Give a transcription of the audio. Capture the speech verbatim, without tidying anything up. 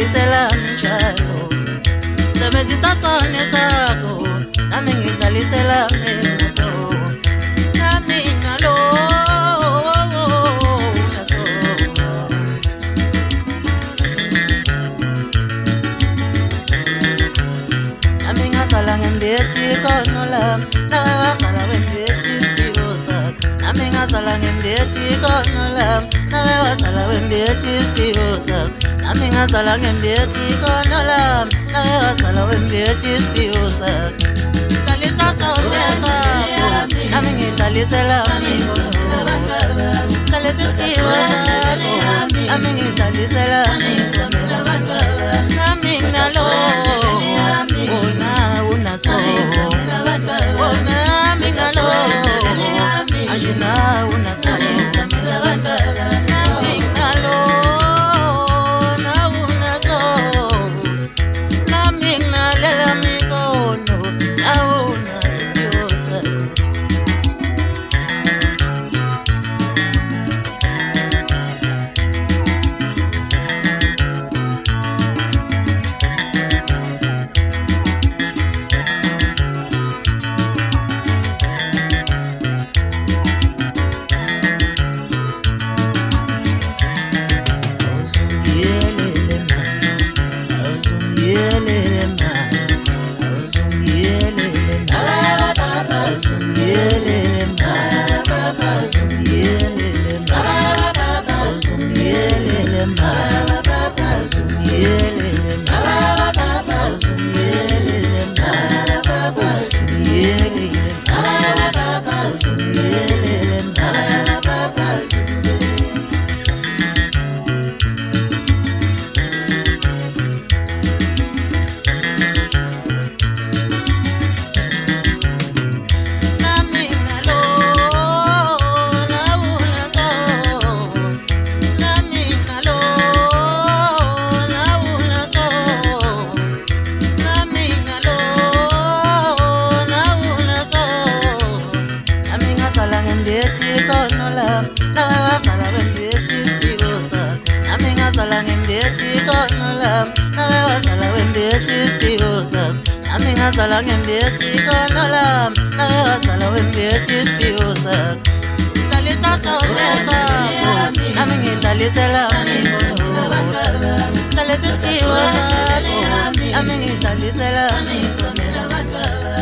ngidlalisela njalo sebenzisa sona sakho nami ngidlalisela mina nami nalo naso nami ngasala ngembethi kono lami nawe wasala wembethi isiphiwo sakho nami ngasala ngembethi kono lami nawe wasala wembethi isiphiwo sakho nami ngasala ngembethi kono lami nawe wasala wembethi isiphiwo sakho dlalisa sona sakho nami ngidlalisela mina dlalisa isiphiwo sakho nami ngidlalisela mina nami nalo wona unaso wona mina lo ajina unaso nami nalo na unaso nami nalela mikono na unaso nami ngasala ngembethi kono lami nawe wasala wembethi isiphiwo sakho dlalisa sona sakho nami ngidlalisela mina dlalisa isiphiwo sakho nami ngidlalisela mina